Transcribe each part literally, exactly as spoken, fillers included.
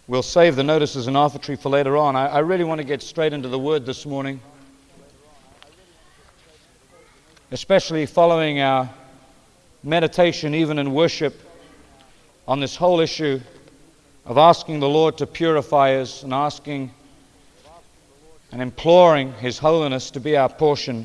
We'll save the notices and offertory for later on. I, I really want to get straight into the Word this morning, especially following our meditation, even in worship, on this whole issue of asking the Lord to purify us and asking and imploring His holiness to be our portion.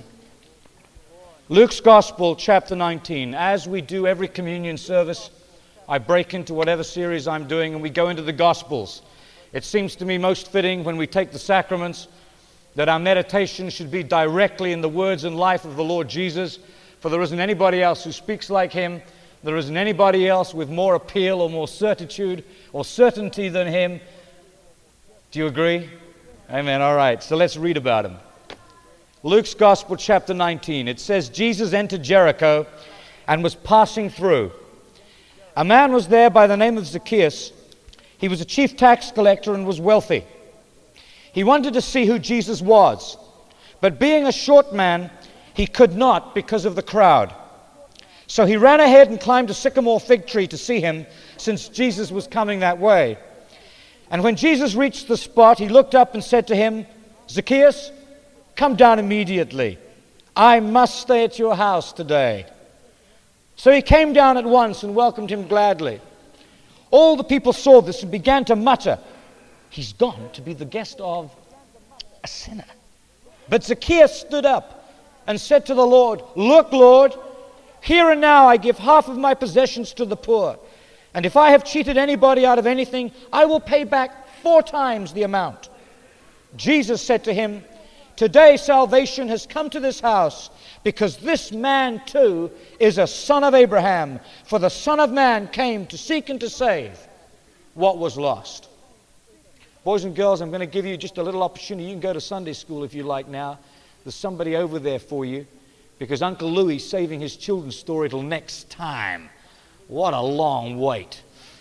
Luke's Gospel, chapter nineteen. As we do every communion service, I break into whatever series I'm doing and we go into the Gospels. It seems to me most fitting when we take the sacraments that our meditation should be directly in the words and life of the Lord Jesus, for there isn't anybody else who speaks like Him. There isn't anybody else with more appeal or more certitude or certainty than Him. Do you agree? Amen. All right, so let's read about Him. Luke's Gospel, chapter nineteen. It says, Jesus entered Jericho and was passing through. A man was there by the name of Zacchaeus. He was a chief tax collector and was wealthy. He wanted to see who Jesus was, but being a short man, he could not because of the crowd. So he ran ahead and climbed a sycamore fig tree to see him, since Jesus was coming that way. And when Jesus reached the spot, he looked up and said to him, Zacchaeus, come down immediately. I must stay at your house today. So he came down at once and welcomed him gladly. All the people saw this and began to mutter, he's gone to be the guest of a sinner. But Zacchaeus stood up and said to the Lord, look, Lord, here and now I give half of my possessions to the poor. And if I have cheated anybody out of anything, I will pay back four times the amount. Jesus said to him, today salvation has come to this house, because this man too is a son of Abraham. For the Son of Man came to seek and to save what was lost. Boys and girls, I'm going to give you just a little opportunity. You can go to Sunday school if you like now. There's somebody over there for you, because Uncle Louie is saving his children's story till next time. What a long wait.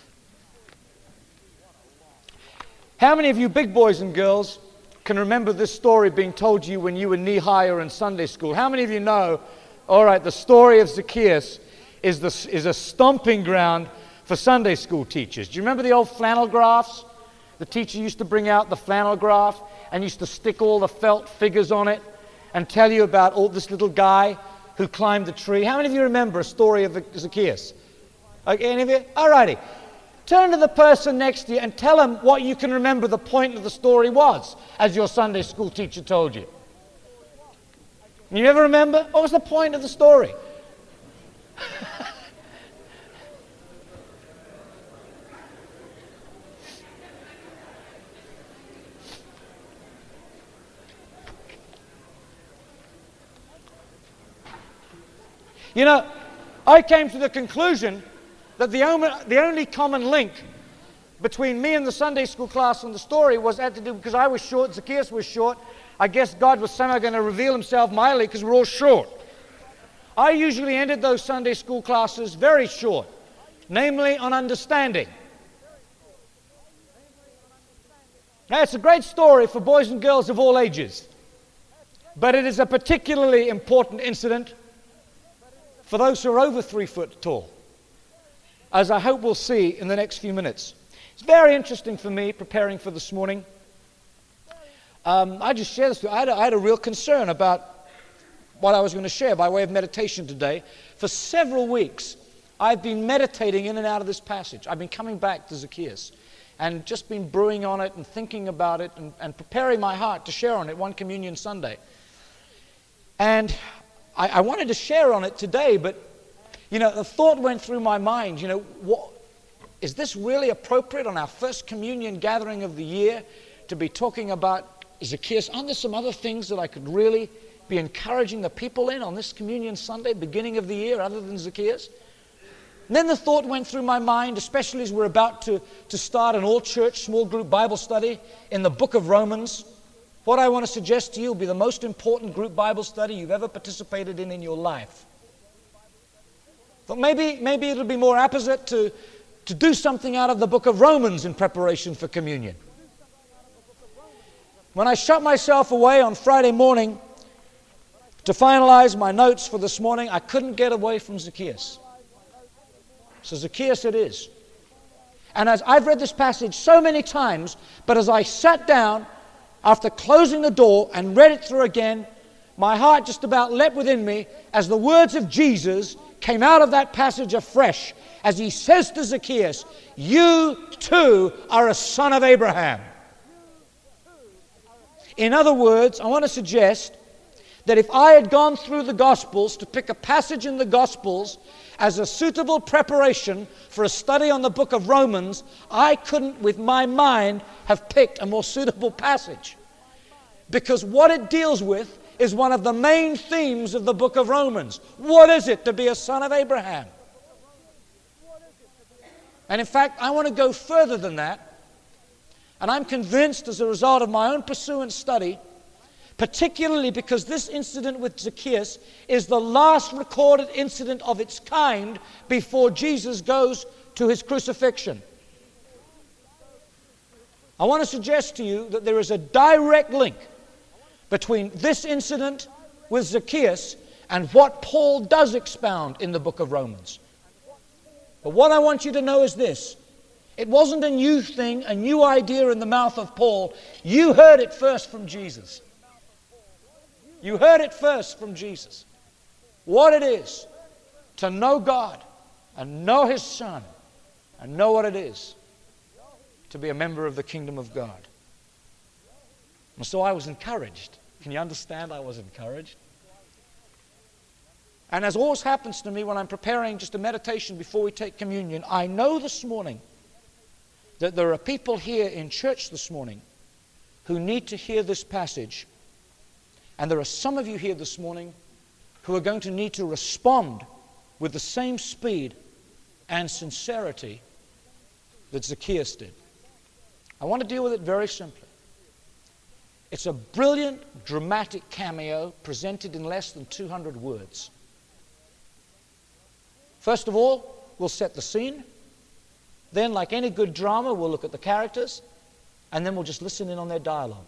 How many of you big boys and girls can remember this story being told to you when you were knee-high or in Sunday school? How many of you know, all right, the story of Zacchaeus is, the, is a stomping ground for Sunday school teachers? Do you remember the old flannel graphs? The teacher used to bring out the flannel graph and used to stick all the felt figures on it and tell you about all this little guy who climbed the tree. How many of you remember a story of Zacchaeus? Okay, any of you? All righty. Turn to the person next to you and tell them what you can remember the point of the story was, as your Sunday school teacher told you. You ever remember? What was the point of the story? You know, I came to the conclusion that the only, the only common link between me and the Sunday school class and the story was had to do because I was short, Zacchaeus was short. I guess God was somehow going to reveal himself mightily because we're all short. I usually ended those Sunday school classes very short, namely on understanding. Now, it's a great story for boys and girls of all ages, but it is a particularly important incident for those who are over three foot tall, as I hope we'll see in the next few minutes. It's very interesting for me preparing for this morning. Um, I just share this with you. I had, a, I had a real concern about what I was going to share by way of meditation today. For several weeks, I've been meditating in and out of this passage. I've been coming back to Zacchaeus and just been brewing on it and thinking about it and, and preparing my heart to share on it one Communion Sunday. And I, I wanted to share on it today, but you know, the thought went through my mind, you know, what, is this really appropriate on our first communion gathering of the year to be talking about Zacchaeus? Aren't there some other things that I could really be encouraging the people in on this Communion Sunday, beginning of the year, other than Zacchaeus? And then the thought went through my mind, especially as we're about to, to start an all-church small group Bible study in the book of Romans. What I want to suggest to you will be the most important group Bible study you've ever participated in in your life. But maybe, maybe it'll be more apposite to, to do something out of the book of Romans in preparation for communion. When I shut myself away on Friday morning to finalize my notes for this morning, I couldn't get away from Zacchaeus. So Zacchaeus it is. And as I've read this passage so many times, but as I sat down after closing the door and read it through again, my heart just about leapt within me as the words of Jesus came out of that passage afresh, as he says to Zacchaeus, "You too are a son of Abraham." In other words, I want to suggest that if I had gone through the Gospels to pick a passage in the Gospels as a suitable preparation for a study on the book of Romans, I couldn't, with my mind, have picked a more suitable passage. Because what it deals with is one of the main themes of the book of Romans. What is it to be a son of Abraham? And in fact, I want to go further than that. And I'm convinced, as a result of my own pursuant study, particularly because this incident with Zacchaeus is the last recorded incident of its kind before Jesus goes to his crucifixion. I want to suggest to you that there is a direct link between this incident with Zacchaeus and what Paul does expound in the book of Romans. But what I want you to know is this: it wasn't a new thing, a new idea in the mouth of Paul. You heard it first from Jesus. You heard it first from Jesus. What it is to know God and know His Son and know what it is to be a member of the kingdom of God. And so I was encouraged. Can you understand? I was encouraged. And as always happens to me when I'm preparing just a meditation before we take communion, I know this morning that there are people here in church this morning who need to hear this passage. And there are some of you here this morning who are going to need to respond with the same speed and sincerity that Zacchaeus did. I want to deal with it very simply. It's a brilliant, dramatic cameo presented in less than two hundred words. First of all, we'll set the scene. Then, like any good drama, we'll look at the characters, and then we'll just listen in on their dialogue.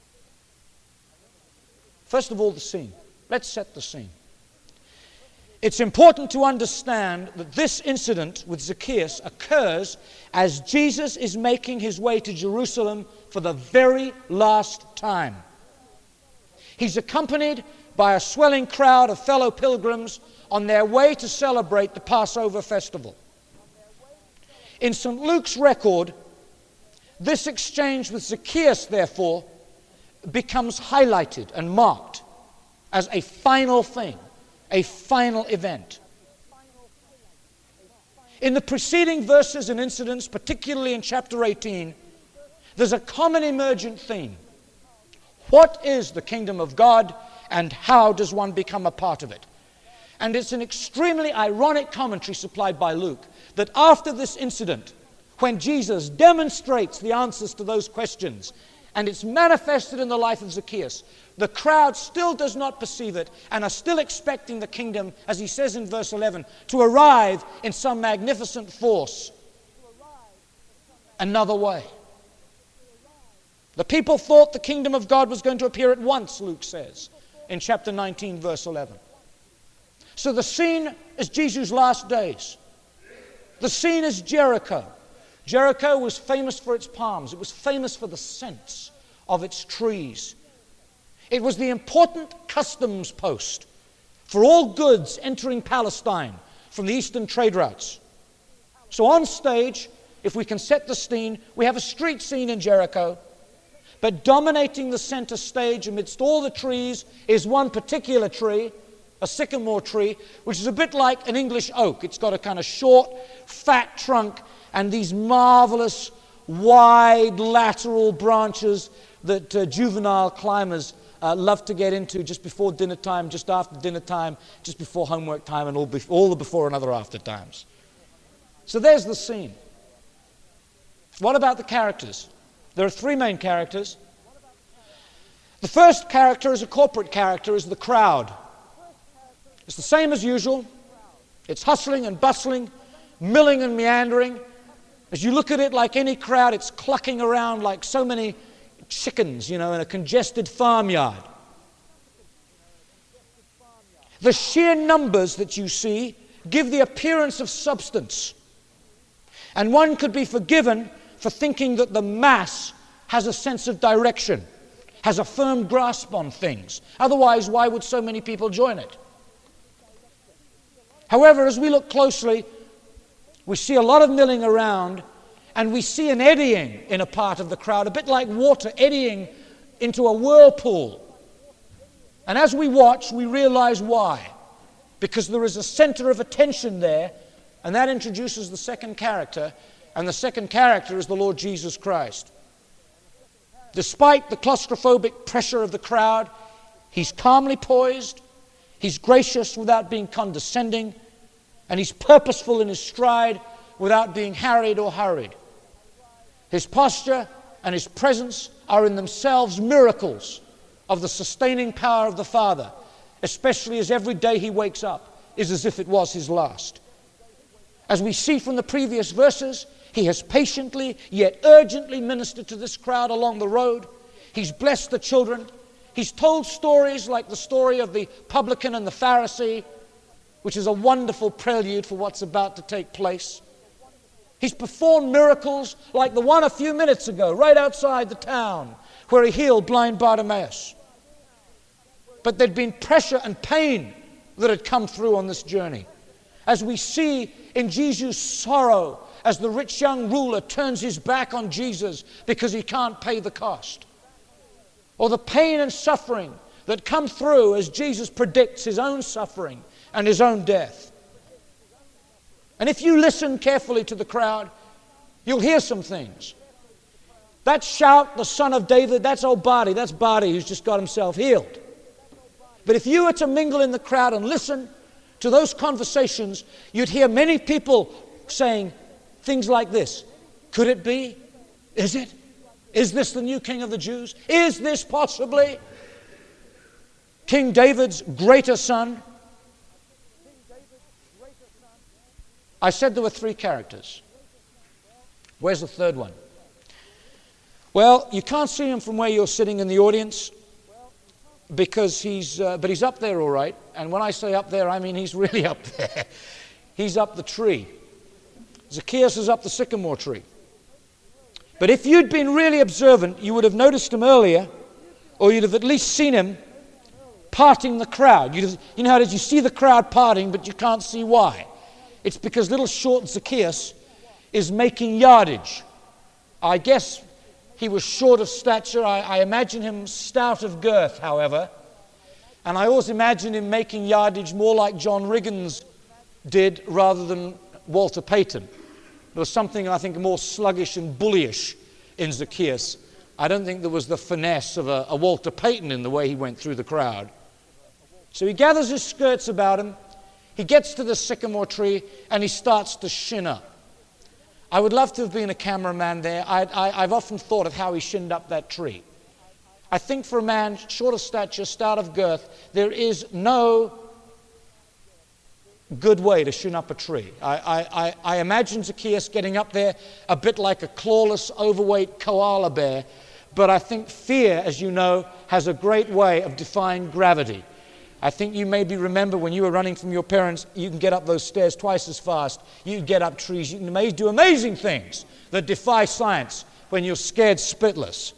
First of all, the scene. Let's set the scene. It's important to understand that this incident with Zacchaeus occurs as Jesus is making his way to Jerusalem for the very last time. He's accompanied by a swelling crowd of fellow pilgrims on their way to celebrate the Passover festival. In Saint Luke's record, this exchange with Zacchaeus, therefore, becomes highlighted and marked as a final thing, a final event. In the preceding verses and incidents, particularly in chapter eighteen, there's a common emergent theme. What is the kingdom of God, and how does one become a part of it? And it's an extremely ironic commentary supplied by Luke that after this incident, when Jesus demonstrates the answers to those questions, and it's manifested in the life of Zacchaeus, the crowd still does not perceive it and are still expecting the kingdom, as he says in verse eleven, to arrive in some magnificent force another way. The people thought the kingdom of God was going to appear at once, Luke says, in chapter nineteen, verse eleven. So the scene is Jesus' last days. The scene is Jericho. Jericho was famous for its palms. It was famous for the scents of its trees. It was the important customs post for all goods entering Palestine from the eastern trade routes. So on stage, if we can set the scene, we have a street scene in Jericho, but dominating the center stage amidst all the trees is one particular tree, a sycamore tree, which is a bit like an English oak. It's got a kind of short, fat trunk and these marvelous, wide, lateral branches that uh, juvenile climbers uh, love to get into just before dinner time, just after dinner time, just before homework time, and all, be- all the before and other after times. So there's the scene. What about the characters? There are three main characters. The first character is a corporate character, is the crowd. It's the same as usual. It's hustling and bustling, milling and meandering. As you look at it, like any crowd, it's clucking around like so many chickens, you know, in a congested farmyard. The sheer numbers that you see give the appearance of substance. And one could be forgiven for thinking that the mass has a sense of direction, has a firm grasp on things. Otherwise, why would so many people join it? However, as we look closely, we see a lot of milling around, and we see an eddying in a part of the crowd, a bit like water eddying into a whirlpool. And as we watch, we realize why. Because there is a center of attention there, and that introduces the second character, and the second character is the Lord Jesus Christ. Despite the claustrophobic pressure of the crowd, he's calmly poised, he's gracious without being condescending, and he's purposeful in his stride without being harried or hurried. His posture and his presence are in themselves miracles of the sustaining power of the Father, especially as every day he wakes up is as if it was his last. As we see from the previous verses, he has patiently yet urgently ministered to this crowd along the road. He's blessed the children. He's told stories like the story of the publican and the Pharisee, which is a wonderful prelude for what's about to take place. He's performed miracles like the one a few minutes ago, right outside the town, where he healed blind Bartimaeus. But there'd been pressure and pain that had come through on this journey. As we see in Jesus' sorrow, as the rich young ruler turns his back on Jesus because he can't pay the cost. Or the pain and suffering that come through as Jesus predicts his own suffering and his own death. And if you listen carefully to the crowd, you'll hear some things. That shout, the Son of David, that's old Barty, that's Barty who's just got himself healed. But if you were to mingle in the crowd and listen to those conversations, you'd hear many people saying things like this. Could it be? Is it? Is this the new King of the Jews? Is this possibly King David's greater son? I said there were three characters. Where's the third one? Well, you can't see him from where you're sitting in the audience, because he's, uh, but he's up there all right. And when I say up there, I mean he's really up there. He's up the tree. Zacchaeus is up the sycamore tree. But if you'd been really observant, you would have noticed him earlier, or you'd have at least seen him parting the crowd. You'd have, you know how it is, you see the crowd parting, but you can't see why. It's because little short Zacchaeus is making yardage. I guess he was short of stature. I, I imagine him stout of girth, however. And I always imagine him making yardage more like John Riggins did rather than Walter Payton. There was something, I think, more sluggish and bullyish in Zacchaeus. I don't think there was the finesse of a, a Walter Payton in the way he went through the crowd. So he gathers his skirts about him. He gets to the sycamore tree and he starts to shin up. I would love to have been a cameraman there. I, I, I've often thought of how he shinned up that tree. I think for a man short of stature, stout of girth, there is no good way to shin up a tree. I, I, I imagine Zacchaeus getting up there a bit like a clawless, overweight koala bear, but I think fear, as you know, has a great way of defying gravity. I think you maybe remember when you were running from your parents, you can get up those stairs twice as fast. You can get up trees. You can ama- do amazing things that defy science when you're scared spitless.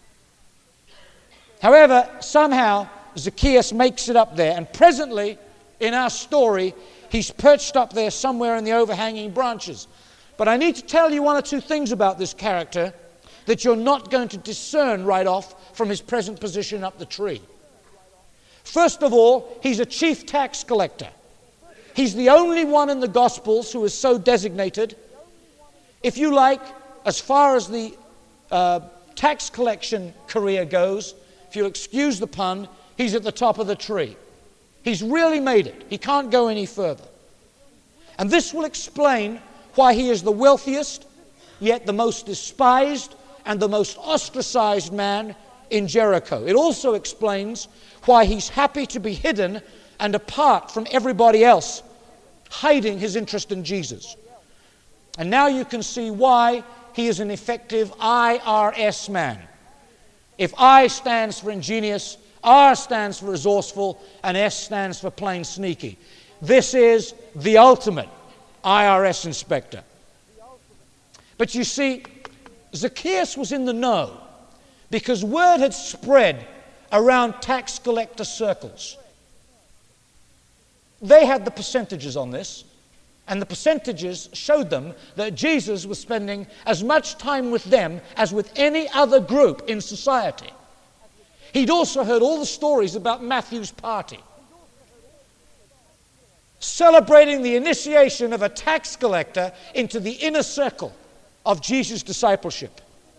However, somehow Zacchaeus makes it up there, and presently in our story, he's perched up there somewhere in the overhanging branches. But I need to tell you one or two things about this character that you're not going to discern right off from his present position up the tree. First of all, he's a chief tax collector. He's the only one in the Gospels who is so designated. If you like, as far as the uh, tax collection career goes, if you'll excuse the pun, he's at the top of the tree. He's really made it. He can't go any further. And this will explain why he is the wealthiest, yet the most despised and the most ostracized man in Jericho. It also explains why he's happy to be hidden and apart from everybody else, hiding his interest in Jesus. And now you can see why he is an effective I R S man. If I stands for ingenious, R stands for resourceful, and S stands for plain sneaky. This is the ultimate I R S inspector. But you see, Zacchaeus was in the know because word had spread around tax collector circles. They had the percentages on this, and the percentages showed them that Jesus was spending as much time with them as with any other group in society. He'd also heard all the stories about Matthew's party, celebrating the initiation of a tax collector into the inner circle of Jesus' discipleship.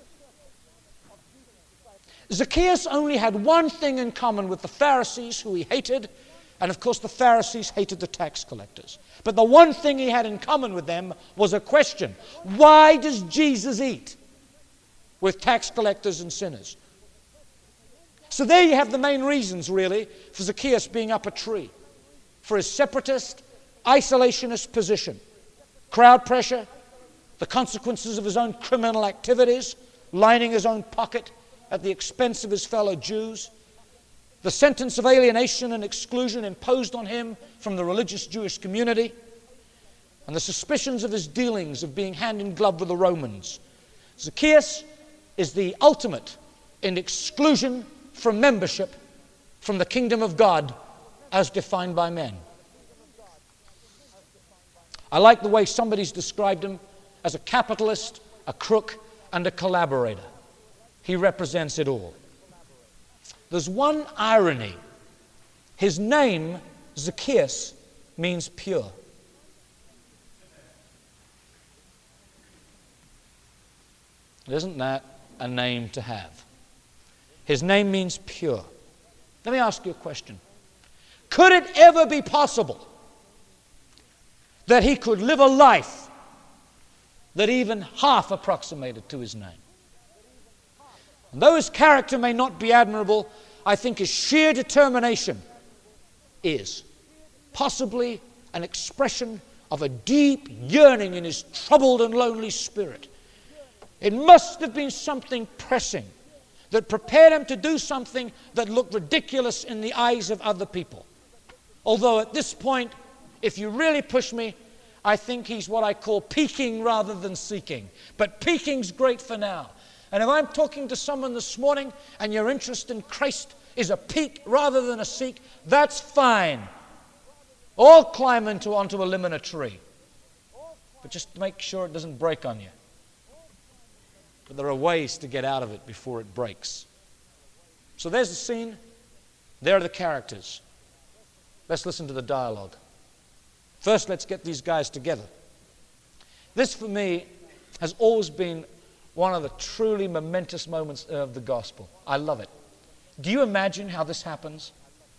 Zacchaeus only had one thing in common with the Pharisees, who he hated, and of course the Pharisees hated the tax collectors. But the one thing he had in common with them was a question: why does Jesus eat with tax collectors and sinners? So there you have the main reasons, really, for Zacchaeus being up a tree: for his separatist, isolationist position, crowd pressure, the consequences of his own criminal activities, lining his own pocket at the expense of his fellow Jews, the sentence of alienation and exclusion imposed on him from the religious Jewish community, and the suspicions of his dealings of being hand in glove with the Romans. Zacchaeus is the ultimate in exclusion from membership from the kingdom of God as defined by men. I like the way somebody's described him as a capitalist, a crook, and a collaborator. He represents it all. There's one irony. His name, Zacchaeus, means pure. Isn't that a name to have? His name means pure. Let me ask you a question. Could it ever be possible that he could live a life that even half approximated to his name? And though his character may not be admirable, I think his sheer determination is possibly an expression of a deep yearning in his troubled and lonely spirit. It must have been something pressing that prepared him to do something that looked ridiculous in the eyes of other people. Although at this point, if you really push me, I think he's what I call peaking rather than seeking. But peaking's great for now. And if I'm talking to someone this morning and your interest in Christ is a peak rather than a seek, that's fine. All climb into onto a limb in a tree. But just make sure it doesn't break on you. But there are ways to get out of it before it breaks. So there's the scene. There are the characters. Let's listen to the dialogue. First, let's get these guys together. This, for me, has always been one of the truly momentous moments of the gospel. I love it. Do you imagine how this happens?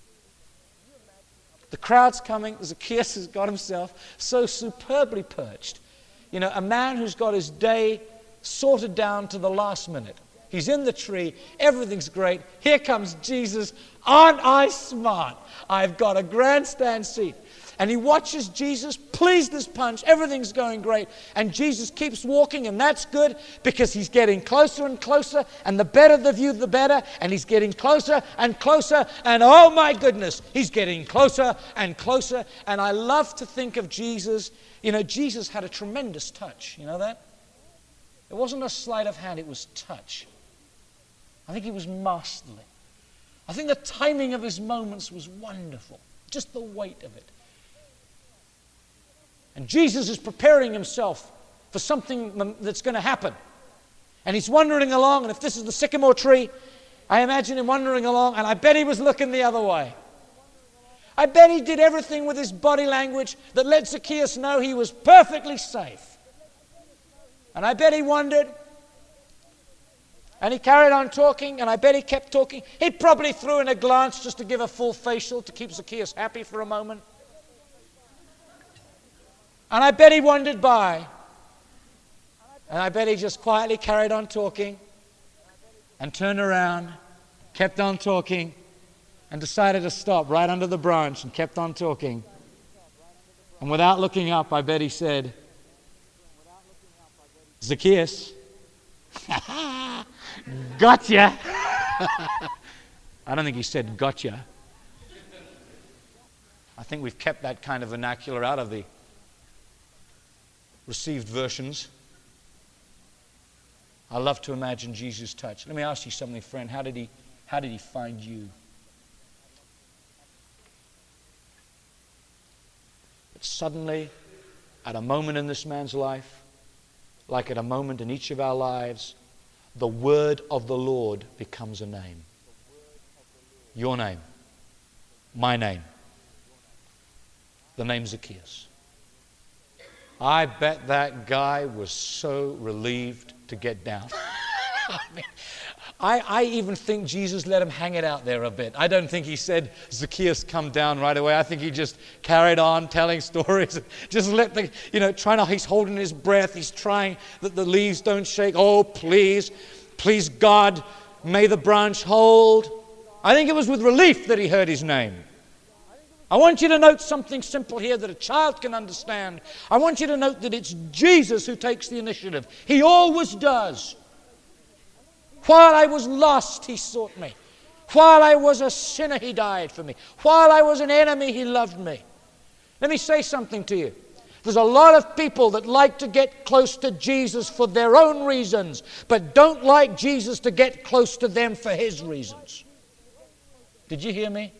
The crowd's coming. Zacchaeus has got himself so superbly perched. You know, a man who's got his day sorted down to the last minute. He's in the tree. Everything's great. Here comes Jesus. Aren't I smart? I've got a grandstand seat. And he watches Jesus, pleased as punch. Everything's going great. And Jesus keeps walking, and that's good because he's getting closer and closer. And the better the view, the better. And he's getting closer and closer. And oh my goodness, he's getting closer and closer. And I love to think of Jesus. You know, Jesus had a tremendous touch. You know that? It wasn't a sleight of hand, it was touch. I think he was masterly. I think the timing of his moments was wonderful. Just the weight of it. And Jesus is preparing himself for something that's going to happen. And he's wandering along, and if this is the sycamore tree, I imagine him wandering along, and I bet he was looking the other way. I bet he did everything with his body language that let Zacchaeus know he was perfectly safe. And I bet he wondered, and he carried on talking, and I bet he kept talking. He probably threw in a glance just to give a full facial to keep Zacchaeus happy for a moment. And I bet he wandered by. And I bet he just quietly carried on talking and turned around, kept on talking, and decided to stop right under the branch and kept on talking. And without looking up, I bet he said, Zacchaeus, gotcha. I don't think he said gotcha. I think we've kept that kind of vernacular out of the received versions. I love to imagine Jesus' touch. Let me ask you something, friend. How did he, how did he find you? But suddenly, at a moment in this man's life, like at a moment in each of our lives, the word of the Lord becomes a name. Your name. My name. The name Zacchaeus. I bet that guy was so relieved to get down. I, mean, I, I even think Jesus let him hang it out there a bit. I don't think he said, Zacchaeus, come down right away. I think he just carried on telling stories. Just let the, you know, trying to, he's holding his breath. He's trying that the leaves don't shake. Oh, please, please, God, may the branch hold. I think it was with relief that he heard his name. I want you to note something simple here that a child can understand. I want you to note that it's Jesus who takes the initiative. He always does. While I was lost, he sought me. While I was a sinner, he died for me. While I was an enemy, he loved me. Let me say something to you. There's a lot of people that like to get close to Jesus for their own reasons, but don't like Jesus to get close to them for his reasons. Did you hear me?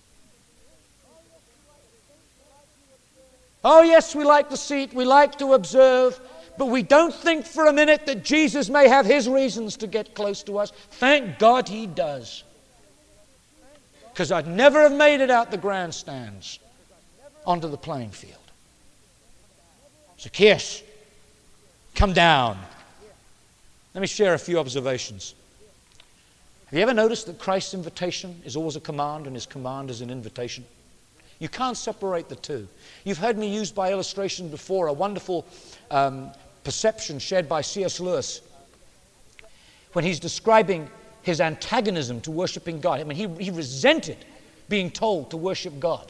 Oh, yes, we like to see, we like to observe, but we don't think for a minute that Jesus may have his reasons to get close to us. Thank God he does. Because I'd never have made it out the grandstands onto the playing field. Zacchaeus, come down. Let me share a few observations. Have you ever noticed that Christ's invitation is always a command and his command is an invitation? You can't separate the two. You've heard me use by illustration before a wonderful um, perception shared by C S Lewis when he's describing his antagonism to worshiping God. I mean, he, he resented being told to worship God.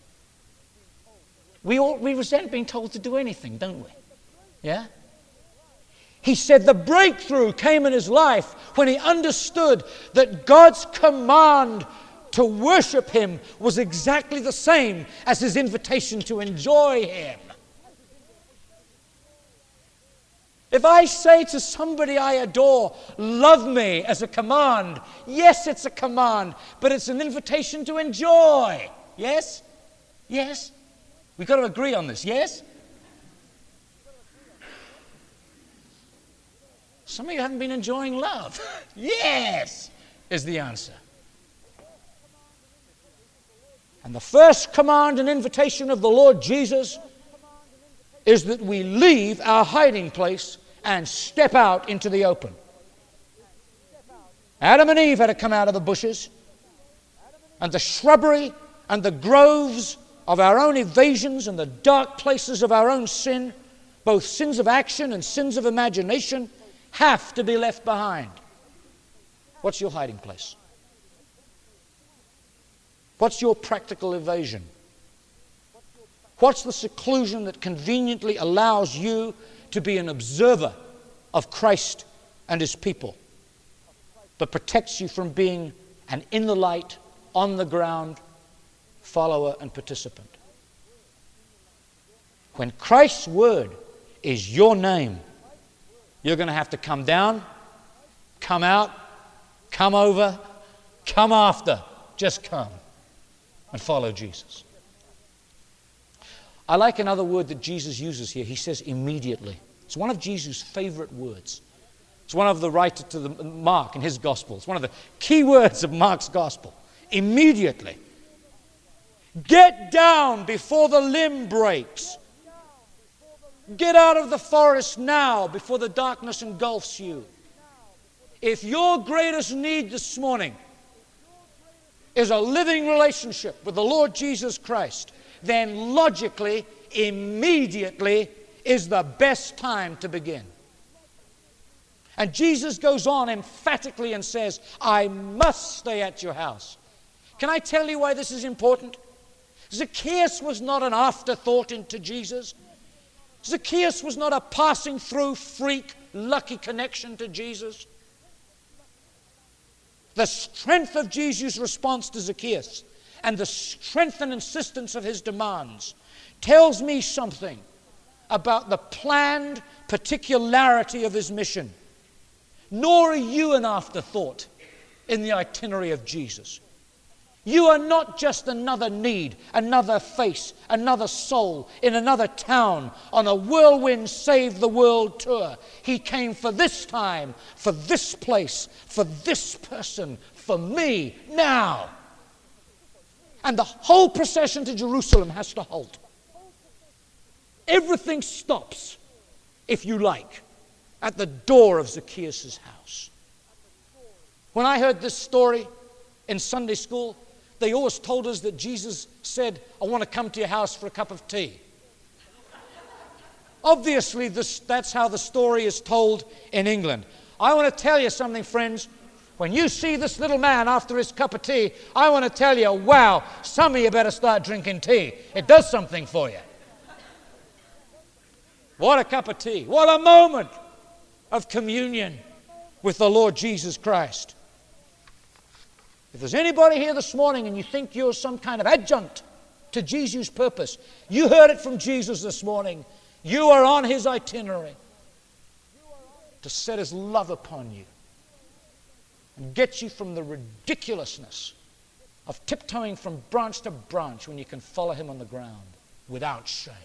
We all we resent being told to do anything, don't we? Yeah? He said the breakthrough came in his life when he understood that God's command to worship him was exactly the same as his invitation to enjoy him. If I say to somebody I adore, love me as a command, yes, it's a command, but it's an invitation to enjoy. Yes? Yes? We've got to agree on this, yes? Some of you haven't been enjoying love. Yes, is the answer. And the first command and invitation of the Lord Jesus is that we leave our hiding place and step out into the open. Adam and Eve had to come out of the bushes and the shrubbery and the groves of our own evasions and the dark places of our own sin, both sins of action and sins of imagination, have to be left behind. What's your hiding place? What's your practical evasion? What's the seclusion that conveniently allows you to be an observer of Christ and his people, but protects you from being an in the light, on the ground follower and participant? When Christ's word is your name, you're going to have to come down, come out, come over, come after. Just come and follow Jesus. I like another word that Jesus uses here. He says immediately. It's one of Jesus' favorite words. It's one of the writer to the Mark in his gospel. It's one of the key words of Mark's gospel. Immediately. Get down before the limb breaks. Get out of the forest now before the darkness engulfs you. If your greatest need this morning is a living relationship with the Lord Jesus Christ, then logically, immediately is the best time to begin. And Jesus goes on emphatically and says, I must stay at your house. Can I tell you why this is important? Zacchaeus was not an afterthought into Jesus. Zacchaeus was not a passing through freak, lucky connection to Jesus. The strength of Jesus' response to Zacchaeus and the strength and insistence of his demands tells me something about the planned particularity of his mission. nor are you an afterthought in the itinerary of Jesus. You are not just another need, another face, another soul in another town on a whirlwind save the world tour. He came for this time, for this place, for this person, for me, now. And the whole procession to Jerusalem has to halt. Everything stops, if you like, at the door of Zacchaeus' house. When I heard this story in Sunday school, they always told us that Jesus said, I want to come to your house for a cup of tea. Obviously, this, that's how the story is told in England. I want to tell you something, friends. When you see this little man after his cup of tea, I want to tell you, wow, some of you better start drinking tea. It does something for you. What a cup of tea. What a moment of communion with the Lord Jesus Christ. If there's anybody here this morning and you think you're some kind of adjunct to Jesus' purpose, you heard it from Jesus this morning. You are on his itinerary to set his love upon you and get you from the ridiculousness of tiptoeing from branch to branch when you can follow him on the ground without shame.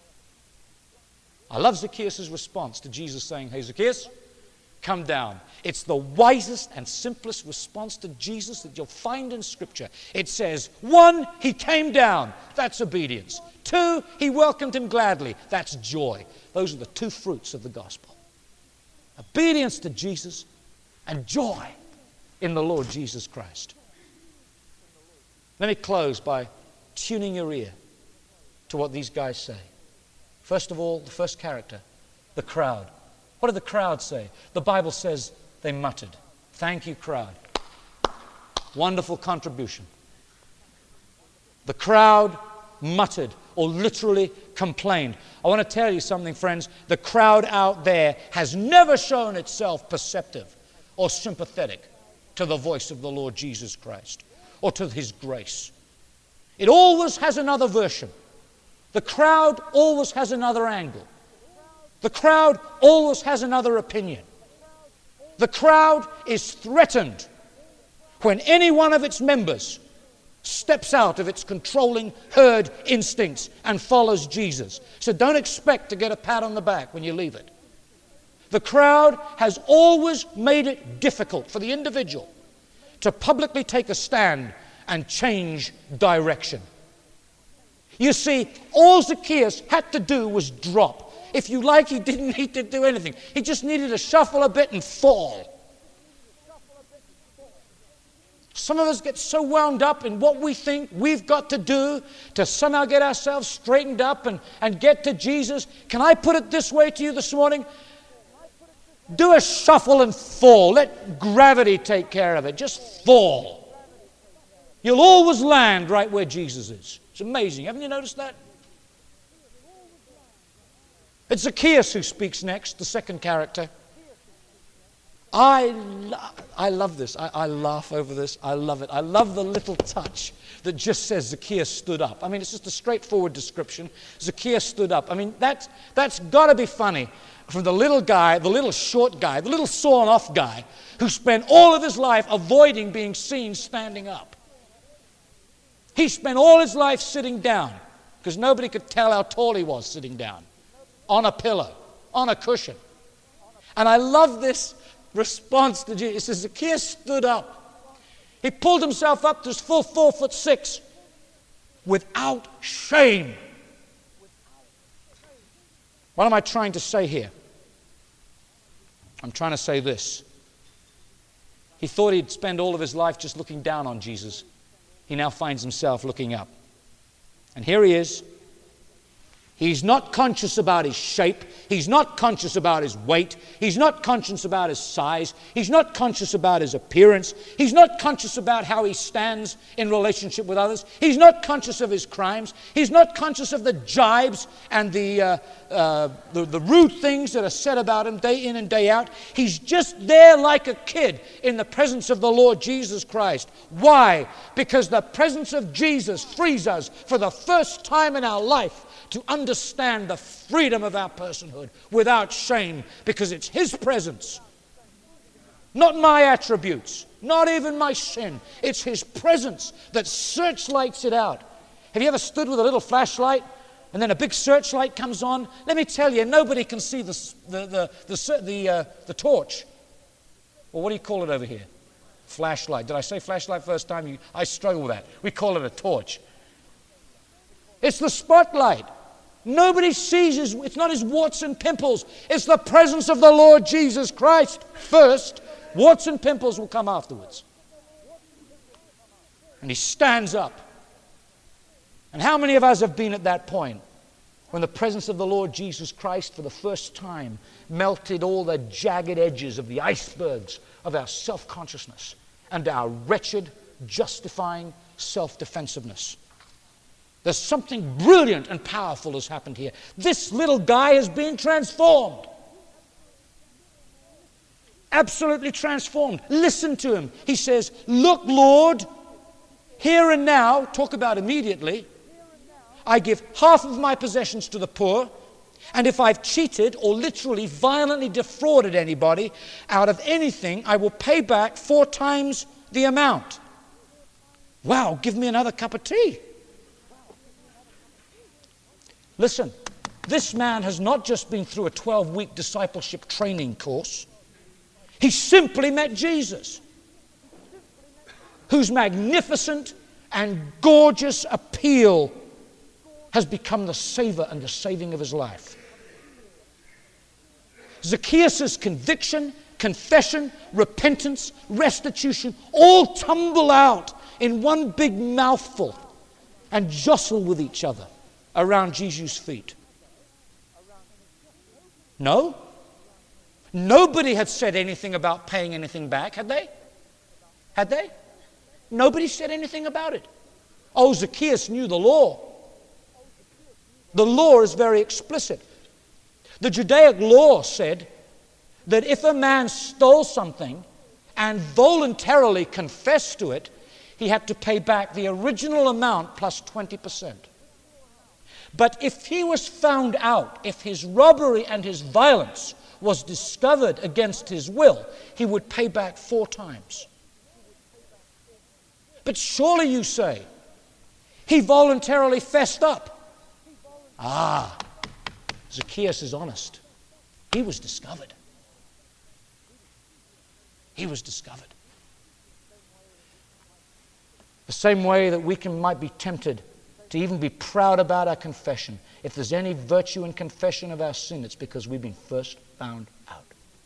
I love Zacchaeus' response to Jesus saying, hey, Zacchaeus, come down. It's the wisest and simplest response to Jesus that you'll find in Scripture. It says, one, he came down. That's obedience. Two, he welcomed him gladly. That's joy. Those are the two fruits of the gospel. Obedience to Jesus and joy in the Lord Jesus Christ. Let me close by tuning your ear to what these guys say. First of all, the first character, the crowd. What did the crowd say? The Bible says they muttered. Thank you, crowd. Wonderful contribution. The crowd muttered, or literally complained. I want to tell you something, friends. The crowd out there has never shown itself perceptive or sympathetic to the voice of the Lord Jesus Christ or to his grace. It always has another version. The crowd always has another angle. The crowd always has another opinion. The crowd is threatened when any one of its members steps out of its controlling herd instincts and follows Jesus. So don't expect to get a pat on the back when you leave it. The crowd has always made it difficult for the individual to publicly take a stand and change direction. You see, all Zacchaeus had to do was drop. If you like, he didn't need to do anything. He just needed to shuffle a bit and fall. Some of us get so wound up in what we think we've got to do to somehow get ourselves straightened up and, and get to Jesus. Can I put it this way to you this morning? Do a shuffle and fall. Let gravity take care of it. Just fall. You'll always land right where Jesus is. It's amazing. Haven't you noticed that? It's Zacchaeus who speaks next, the second character. I, lo- I love this. I, I laugh over this. I love it. I love the little touch that just says Zacchaeus stood up. I mean, it's just a straightforward description. Zacchaeus stood up. I mean, that's, that's got to be funny from the little guy, the little short guy, the little sawn-off guy who spent all of his life avoiding being seen standing up. He spent all his life sitting down because nobody could tell how tall he was sitting down. On a pillow, on a cushion. And I love this response to Jesus. It says Zacchaeus stood up. He pulled himself up to his full four foot six without shame. What am I trying to say here? I'm trying to say this. He thought he'd spend all of his life just looking down on Jesus. He now finds himself looking up. And here he is. He's not conscious about his shape. He's not conscious about his weight. He's not conscious about his size. He's not conscious about his appearance. He's not conscious about how he stands in relationship with others. He's not conscious of his crimes. He's not conscious of the jibes and the, uh, uh, the, the rude things that are said about him day in and day out. He's just there like a kid in the presence of the Lord Jesus Christ. Why? Because the presence of Jesus frees us for the first time in our life to understand the freedom of our personhood without shame, because it's His presence Not my attributes, not even my sin. It's His presence that searchlights it out. Have you ever stood with a little flashlight and then a big searchlight comes on? Let me tell you, nobody can see the, the, the, the, the, uh, the torch. Well, what do you call it over here? Flashlight. Did I say flashlight first time? You, I struggle with that. We call it a torch. It's the spotlight. Nobody sees his, it's not his warts and pimples. It's the presence of the Lord Jesus Christ first. Warts and pimples will come afterwards. And he stands up. And how many of us have been at that point when the presence of the Lord Jesus Christ for the first time melted all the jagged edges of the icebergs of our self-consciousness and our wretched, justifying self-defensiveness? There's something brilliant and powerful has happened here. This little guy has been transformed. Absolutely transformed. Listen to him. He says, "Look, Lord, here and now," talk about immediately, "I give half of my possessions to the poor, and if I've cheated or literally violently defrauded anybody out of anything, I will pay back four times the amount." Wow, give me another cup of tea. Listen, this man has not just been through a twelve-week discipleship training course. He simply met Jesus, whose magnificent and gorgeous appeal has become the savor and the saving of his life. Zacchaeus' conviction, confession, repentance, restitution all tumble out in one big mouthful and jostle with each other around Jesus' feet. No? Nobody had said anything about paying anything back, had they? Had they? Nobody said anything about it. Oh, Zacchaeus knew the law. The law is very explicit. The Judaic law said that if a man stole something and voluntarily confessed to it, he had to pay back the original amount plus twenty percent. But if he was found out, if his robbery and his violence was discovered against his will, he would pay back four times. But surely, you say, he voluntarily fessed up. Ah, Zacchaeus is honest. He was discovered. He was discovered. The same way that we can, might be tempted to even be proud about our confession. If there's any virtue in confession of our sin, it's because we've been first found out.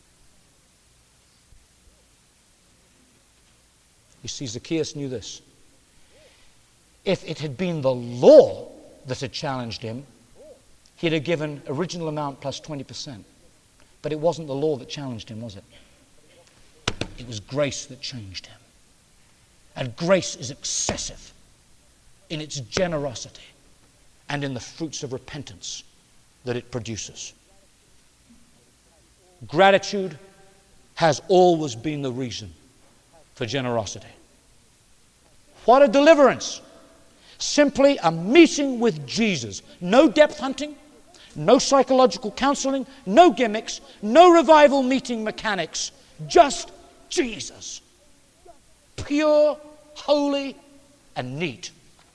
You see, Zacchaeus knew this. If it had been the law that had challenged him, he'd have given original amount plus twenty percent. But it wasn't the law that challenged him, was it? It was grace that changed him. And grace is excessive in its generosity and in the fruits of repentance that it produces. Gratitude has always been the reason for generosity. What a deliverance! Simply a meeting with Jesus. No depth hunting, no psychological counseling, no gimmicks, no revival meeting mechanics, just Jesus. Pure, holy, and neat.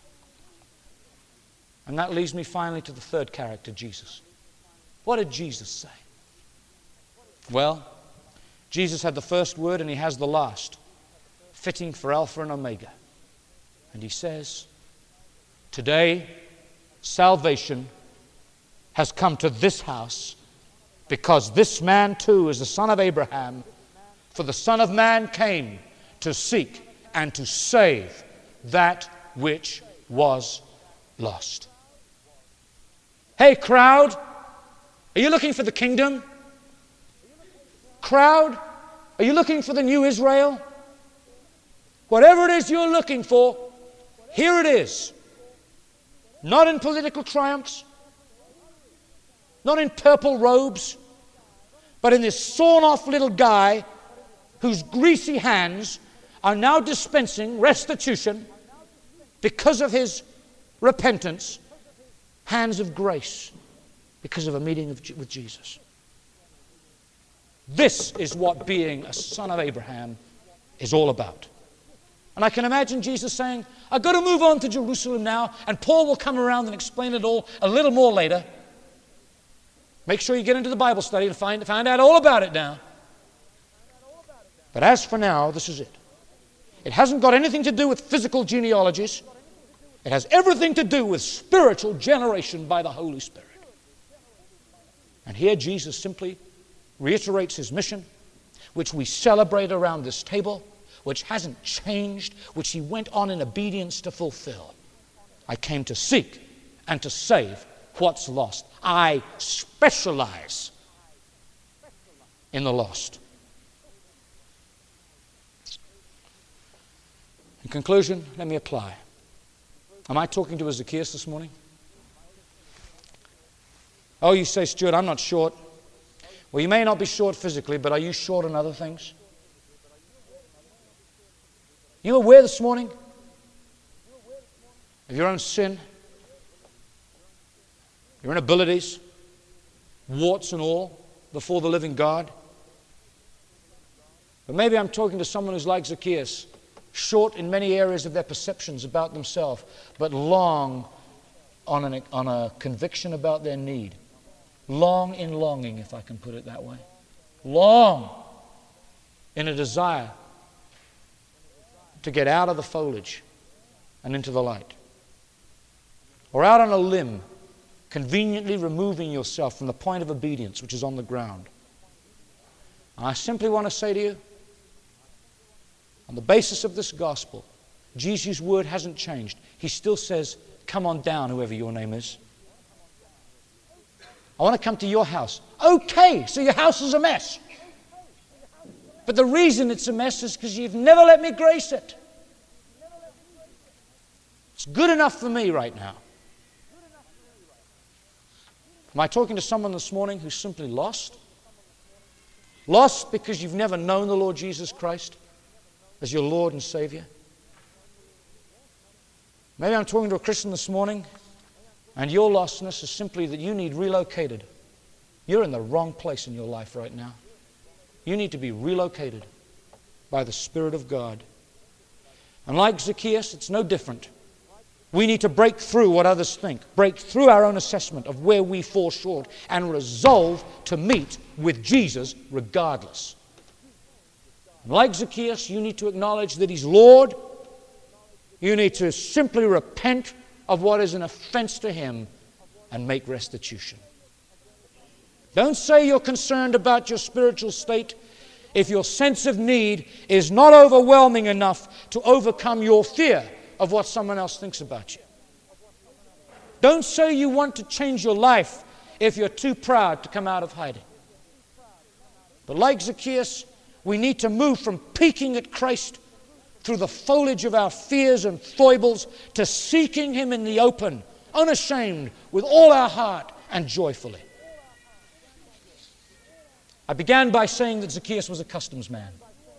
And that leads me finally to the third character, Jesus. What did Jesus say? Well, Jesus had the first word and he has the last, fitting for Alpha and Omega. And he says, today salvation has come to this house because this man too is the son of Abraham. For the Son of Man came to seek and to save that which was lost. Hey, crowd, are you looking for the kingdom? Crowd, are you looking for the new Israel? Whatever it is you're looking for, here it is. Not in political triumphs, not in purple robes, but in this sawn-off little guy whose greasy hands are now dispensing restitution because of his repentance, hands of grace because of a meeting of, with Jesus. This is what being a son of Abraham is all about. And I can imagine Jesus saying, I've got to move on to Jerusalem now, and Paul will come around and explain it all a little more later. Make sure you get into the Bible study and find, find out all about it now. But as for now, this is it. It hasn't got anything to do with physical genealogies. It has everything to do with spiritual generation by the Holy Spirit. And here Jesus simply reiterates his mission, which we celebrate around this table, which hasn't changed, which he went on in obedience to fulfill. I came to seek and to save what's lost. I specialize in the lost. In conclusion, let me apply. Am I talking to a Zacchaeus this morning? Oh, you say, Stuart, I'm not short. Well, you may not be short physically, but are you short on other things? You aware this morning of your own sin, your inabilities, warts and all, before the living God? But maybe I'm talking to someone who's like Zacchaeus, short in many areas of their perceptions about themselves, but long on, an, on a conviction about their need. Long in longing, if I can put it that way. Long in a desire to get out of the foliage and into the light. Or out on a limb, conveniently removing yourself from the point of obedience which is on the ground. And I simply want to say to you, on the basis of this gospel, Jesus' word hasn't changed. He still says, come on down, whoever your name is. I want to come to your house. Okay, so your house is a mess. But the reason it's a mess is because you've never let me grace it. It's good enough for me right now. Am I talking to someone this morning who's simply lost? Lost because you've never known the Lord Jesus Christ as your Lord and Savior? Maybe I'm talking to a Christian this morning, and your lostness is simply that you need relocated. You're in the wrong place in your life right now. You need to be relocated by the Spirit of God. And like Zacchaeus, it's no different. We need to break through what others think, break through our own assessment of where we fall short, and resolve to meet with Jesus regardless. And like Zacchaeus, you need to acknowledge that He's Lord. You need to simply repent of what is an offense to Him and make restitution. Don't say you're concerned about your spiritual state if your sense of need is not overwhelming enough to overcome your fear of what someone else thinks about you. Don't say you want to change your life if you're too proud to come out of hiding. But like Zacchaeus, we need to move from peeking at Christ through the foliage of our fears and foibles to seeking Him in the open, unashamed, with all our heart and joyfully. I began by saying that Zacchaeus was a customs man.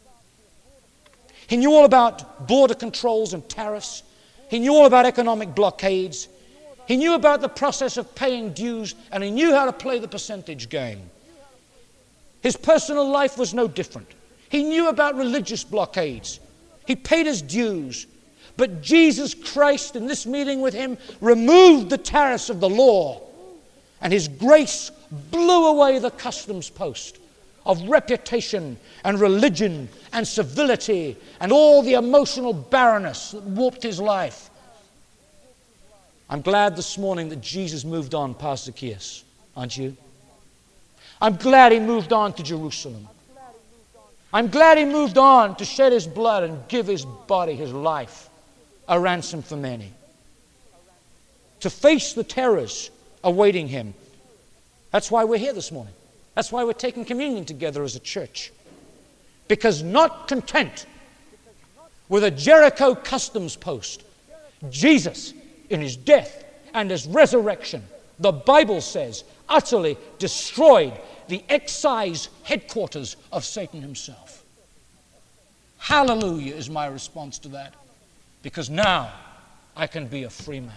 He knew all about border controls and tariffs. He knew all about economic blockades. He knew about the process of paying dues, and he knew how to play the percentage game. His personal life was no different. He knew about religious blockades. He paid his dues. But Jesus Christ, in this meeting with him, removed the tariffs of the law, and His grace blew away the customs post of reputation and religion and civility and all the emotional barrenness that warped his life. I'm glad this morning that Jesus moved on past Zacchaeus, aren't you? I'm glad He moved on to Jerusalem. I'm glad He moved on to shed His blood and give His body, His life, a ransom for many. To face the terrors awaiting Him. That's why we're here this morning. That's why we're taking communion together as a church. Because not content with a Jericho customs post, Jesus, in His death and His resurrection, the Bible says, utterly destroyed the excise headquarters of Satan himself. Hallelujah is my response to that. Because now I can be a free man.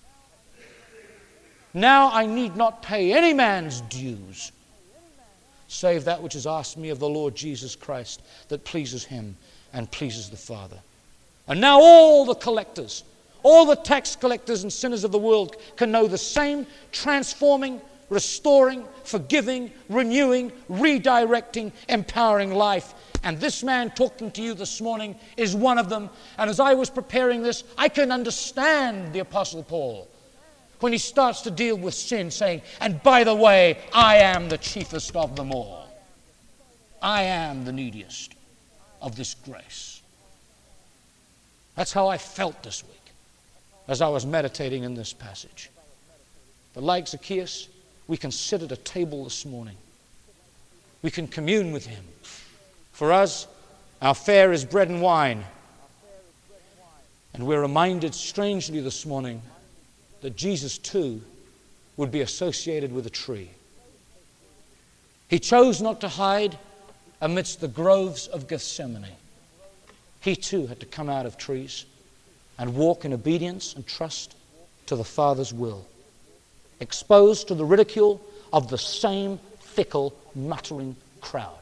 Now I need not pay any man's dues. save that which is asked me of the Lord Jesus Christ, that pleases him and pleases the Father. And now all the collectors, all the tax collectors and sinners of the world can know the same transforming, restoring, forgiving, renewing, redirecting, empowering life. And this man talking to you this morning is one of them. And as I was preparing this, I can understand the Apostle Paul when he starts to deal with sin, saying, and by the way, I am the chiefest of them all. I am the neediest of this grace. That's how I felt this week as I was meditating in this passage. But like Zacchaeus, we can sit at a table this morning. We can commune with him. For us, our fare is bread and wine. And we're reminded strangely this morning that Jesus too would be associated with a tree. He chose not to hide amidst the groves of Gethsemane. He too had to come out of trees and walk in obedience and trust to the Father's will, exposed to the ridicule of the same fickle, muttering crowd.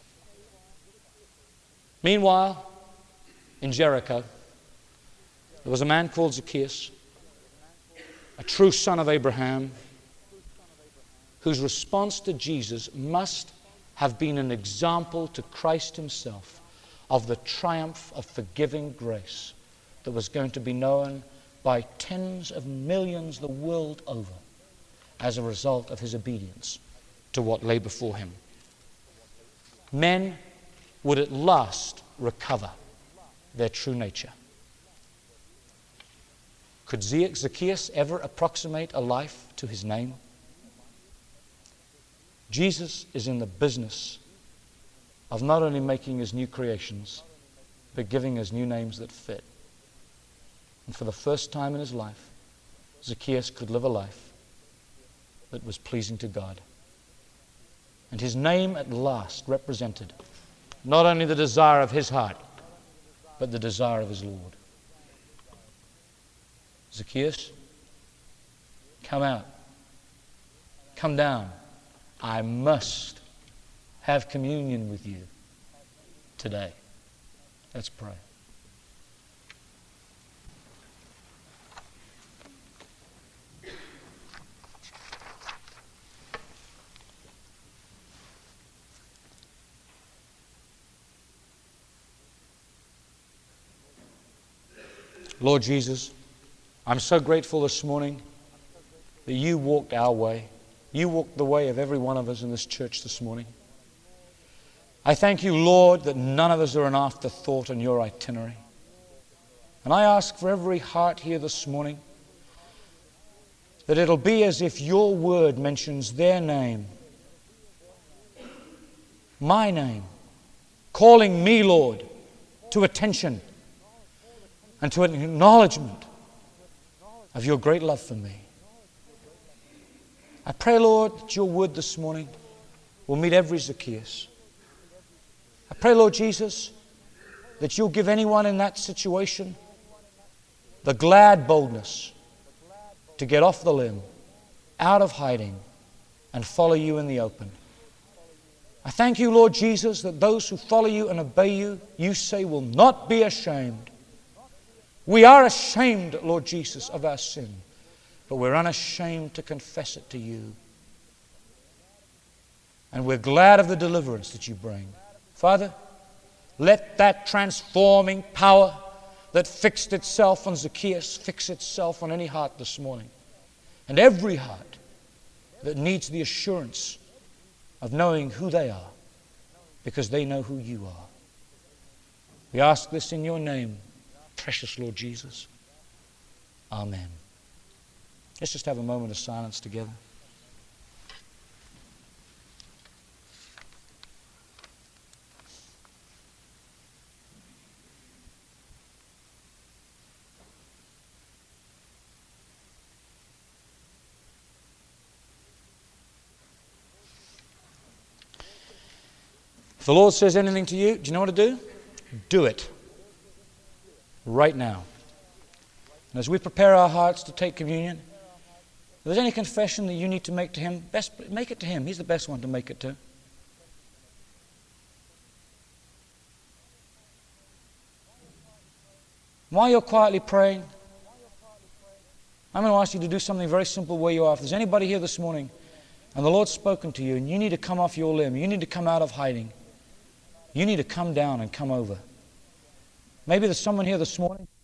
Meanwhile, in Jericho, there was a man called Zacchaeus, a true son of Abraham, whose response to Jesus must have been an example to Christ himself of the triumph of forgiving grace that was going to be known by tens of millions the world over as a result of his obedience to what lay before him. Men would at last recover their true nature. Could Zacchaeus ever approximate a life to his name? Jesus is in the business of not only making us new creations, but giving us new names that fit. And for the first time in his life, Zacchaeus could live a life that was pleasing to God. And his name at last represented not only the desire of his heart, but the desire of his Lord. Zacchaeus, come out. Come down. I must have communion with you today. Let's pray. Lord Jesus, I'm so grateful this morning that you walked our way. You walked the way of every one of us in this church this morning. I thank you, Lord, that none of us are an afterthought in your itinerary. And I ask for every heart here this morning that it'll be as if your word mentions their name, my name, calling me, Lord, to attention and to an acknowledgement of your great love for me. I pray, Lord, that your word this morning will meet every Zacchaeus. I pray, Lord Jesus, that you'll give anyone in that situation the glad boldness to get off the limb, out of hiding, and follow you in the open. I thank you, Lord Jesus, that those who follow you and obey you, you say will not be ashamed. We are ashamed, Lord Jesus, of our sin, but we're unashamed to confess it to you. And we're glad of the deliverance that you bring. Father, let that transforming power that fixed itself on Zacchaeus fix itself on any heart this morning. And every heart that needs the assurance of knowing who they are, because they know who you are. We ask this in your name, precious Lord Jesus. Amen. Let's just have a moment of silence together. If the Lord says anything to you, do you know what to do? Do it. Right now. And as we prepare our hearts to take communion, if there's any confession that you need to make to Him, best make it to Him. He's the best one to make it to. While you're quietly praying, I'm going to ask you to do something very simple where you are. If there's anybody here this morning and the Lord's spoken to you and you need to come off your limb, you need to come out of hiding, you need to come down and come over. Maybe there's someone here this morning